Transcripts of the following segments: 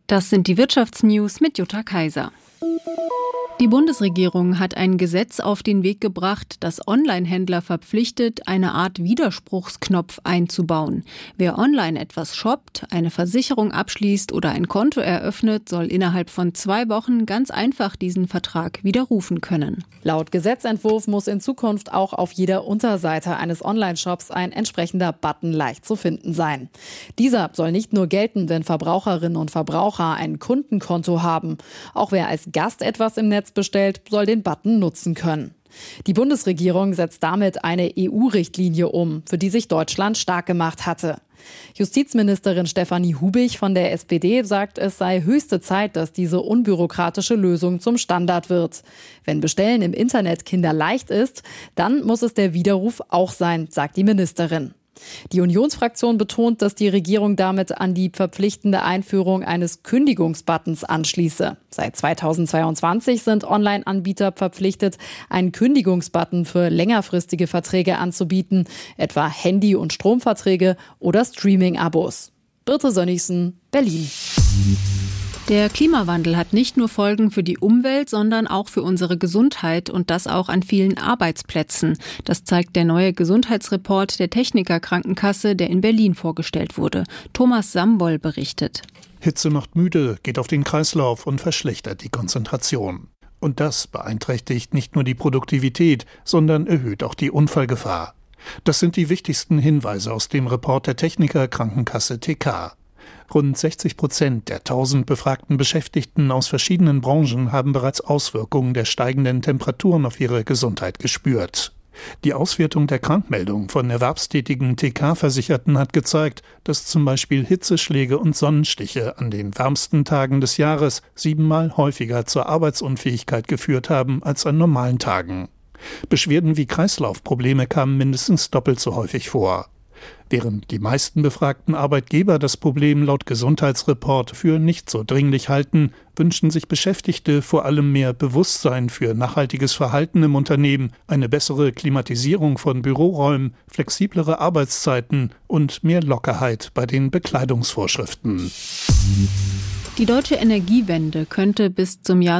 Das sind die Wirtschaftsnews mit Jutta Kaiser. Die Bundesregierung hat ein Gesetz auf den Weg gebracht, das Online-Händler verpflichtet, eine Art Widerspruchsknopf einzubauen. Wer online etwas shoppt, eine Versicherung abschließt oder ein Konto eröffnet, soll innerhalb von 2 Wochen ganz einfach diesen Vertrag widerrufen können. Laut Gesetzentwurf muss in Zukunft auch auf jeder Unterseite eines Online-Shops ein entsprechender Button leicht zu finden sein. Dieser soll nicht nur gelten, wenn Verbraucherinnen und Verbraucher ein Kundenkonto haben. Auch wer als Gast etwas im Netz bestellt, soll den Button nutzen können. Die Bundesregierung setzt damit eine EU-Richtlinie um, für die sich Deutschland stark gemacht hatte. Justizministerin Stefanie Hubich von der SPD sagt, es sei höchste Zeit, dass diese unbürokratische Lösung zum Standard wird. Wenn Bestellen im Internet kinderleicht ist, dann muss es der Widerruf auch sein, sagt die Ministerin. Die Unionsfraktion betont, dass die Regierung damit an die verpflichtende Einführung eines Kündigungsbuttons anschließe. Seit 2022 sind Online-Anbieter verpflichtet, einen Kündigungsbutton für längerfristige Verträge anzubieten, etwa Handy- und Stromverträge oder Streaming-Abos. Birte Sönnigsen, Berlin. Der Klimawandel hat nicht nur Folgen für die Umwelt, sondern auch für unsere Gesundheit und das auch an vielen Arbeitsplätzen. Das zeigt der neue Gesundheitsreport der Techniker Krankenkasse, der in Berlin vorgestellt wurde. Thomas Samboll berichtet. Hitze macht müde, geht auf den Kreislauf und verschlechtert die Konzentration. Und das beeinträchtigt nicht nur die Produktivität, sondern erhöht auch die Unfallgefahr. Das sind die wichtigsten Hinweise aus dem Report der Techniker Krankenkasse TK. Rund 60% der 1000 befragten Beschäftigten aus verschiedenen Branchen haben bereits Auswirkungen der steigenden Temperaturen auf ihre Gesundheit gespürt. Die Auswertung der Krankmeldung von erwerbstätigen TK-Versicherten hat gezeigt, dass zum Beispiel Hitzeschläge und Sonnenstiche an den wärmsten Tagen des Jahres 7-mal häufiger zur Arbeitsunfähigkeit geführt haben als an normalen Tagen. Beschwerden wie Kreislaufprobleme kamen mindestens doppelt so häufig vor. Während die meisten befragten Arbeitgeber das Problem laut Gesundheitsreport für nicht so dringlich halten, wünschen sich Beschäftigte vor allem mehr Bewusstsein für nachhaltiges Verhalten im Unternehmen, eine bessere Klimatisierung von Büroräumen, flexiblere Arbeitszeiten und mehr Lockerheit bei den Bekleidungsvorschriften. Die deutsche Energiewende könnte bis zum Jahr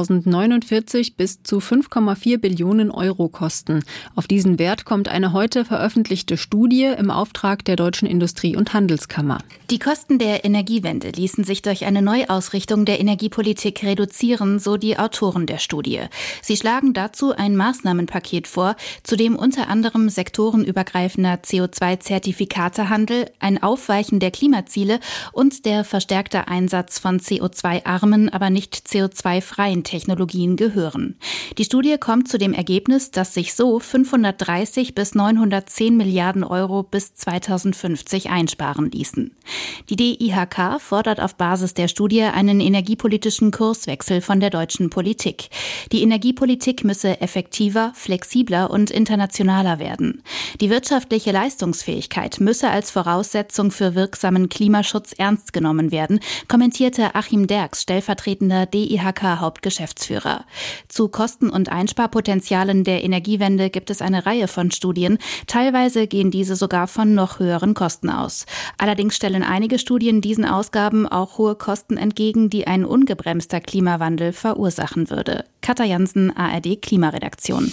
2049 bis zu 5,4 Billionen Euro kosten. Auf diesen Wert kommt eine heute veröffentlichte Studie im Auftrag der Deutschen Industrie- und Handelskammer. Die Kosten der Energiewende ließen sich durch eine Neuausrichtung der Energiepolitik reduzieren, so die Autoren der Studie. Sie schlagen dazu ein Maßnahmenpaket vor, zu dem unter anderem sektorenübergreifender CO2-Zertifikatehandel, ein Aufweichen der Klimaziele und der verstärkte Einsatz von CO2-armen, aber nicht CO2-freien Technologien gehören. Die Studie kommt zu dem Ergebnis, dass sich so 530 bis 910 Milliarden Euro bis 2050 einsparen ließen. Die DIHK fordert auf Basis der Studie einen energiepolitischen Kurswechsel von der deutschen Politik. Die Energiepolitik müsse effektiver, flexibler und internationaler werden. Die wirtschaftliche Leistungsfähigkeit müsse als Voraussetzung für wirksamen Klimaschutz ernst genommen werden, kommentierte Achim Derks, stellvertretender DIHK-Hauptgeschäftsführer. Zu Kosten- und Einsparpotenzialen der Energiewende gibt es eine Reihe von Studien. Teilweise gehen diese sogar von noch höheren Kosten aus. Allerdings stellen einige Studien diesen Ausgaben auch hohe Kosten entgegen, die ein ungebremster Klimawandel verursachen würde. Katja Jansen, ARD Klimaredaktion.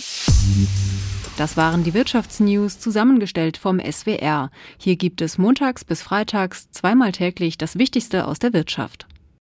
Das waren die Wirtschaftsnews, zusammengestellt vom SWR. Hier gibt es montags bis freitags 2-mal täglich das Wichtigste aus der Wirtschaft.